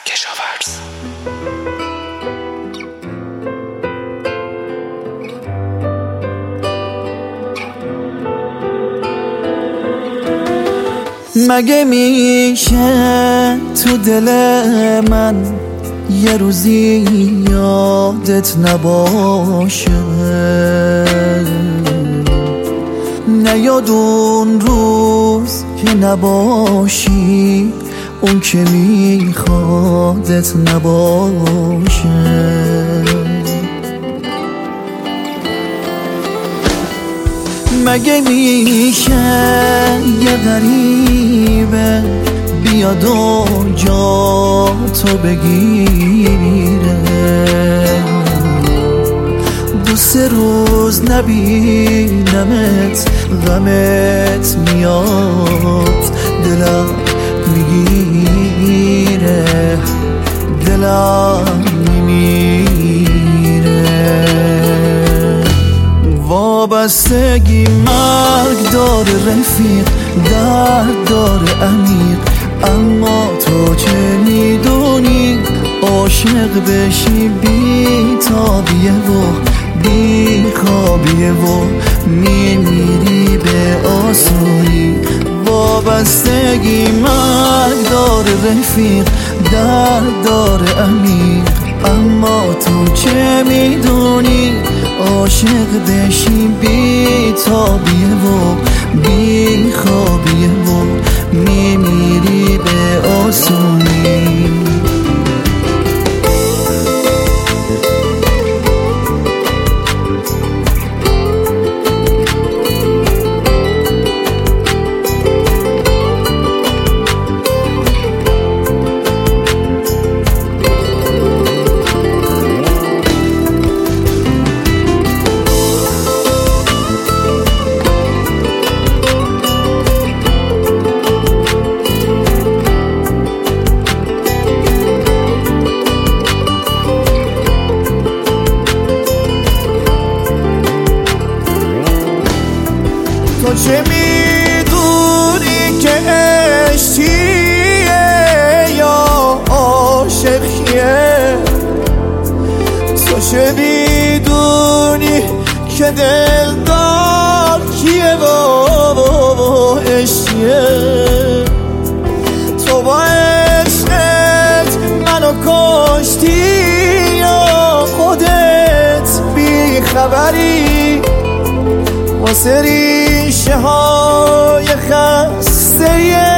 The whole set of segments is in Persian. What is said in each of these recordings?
کشاورز. مگه میشه تو دل من یه روزی یادت نباشه؟ نیاد اون روز که نباشی، اون که میخوادت نباشه. مگه میشه یه غریبه بیاد و جا تو بگیره؟ 2-3 روز نبینمت غمت میاد، دلم میگیره، دلم میمیره. وابستگی مرگ داره رفیق، درد داره عمیق، اما تو چه میدونی؟ عاشق بشی بی تابیه و بی خوابیه و میمیری به آسونی. وابستگی مرگ داره رفیق، درد داره عمیق، اما تو چه میدونی؟ عاشق بشی بی تابیه و بی خوابیه و میمیری به آسونی. تو چه میدونی که عشقیه یا عاشقیه؟ تو چه میدونی که دلدار کیه و عشقیه؟ تو با عشقت منو کشتی یا خودت بی خبری؟ واسه ریشه های خسته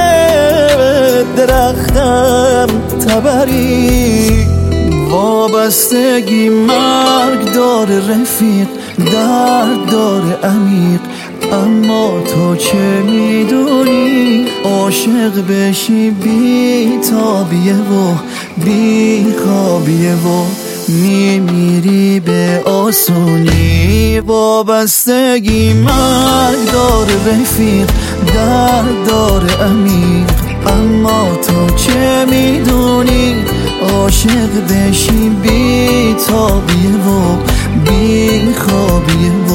درختم تبری. وابستگی مرگ داره رفیق، درد داره عمیق، اما تو چه میدونی؟ عاشق بشی بی تابیه و بی خوابیه و میمیری به آسونی. وابستگی مرگ داره رفیق، درد داره عمیق، اما تو چه میدونی؟ عاشق بشی بی تابیه و بی خوابیه